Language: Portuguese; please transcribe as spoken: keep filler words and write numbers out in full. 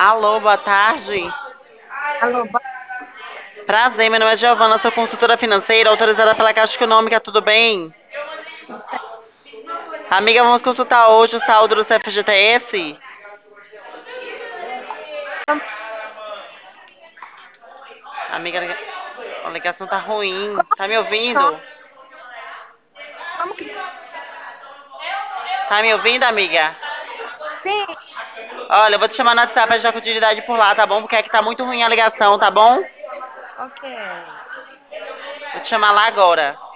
Alô, boa tarde. Alô, boa Prazer, meu nome é Giovana, sou consultora financeira, autorizada pela Caixa Econômica, tudo bem? tudo certo. Amiga, vamos consultar hoje o saldo do C F G T S? Como, Amiga, a ligação tá ruim. como Tá me que funciona? ouvindo? Como que... Tá me ouvindo, amiga? Sim, Olha, eu vou te chamar no WhatsApp pra gente dar continuidade por lá, tá bom? Porque aqui tá muito ruim a ligação, tá bom? ok. Vou te chamar lá agora.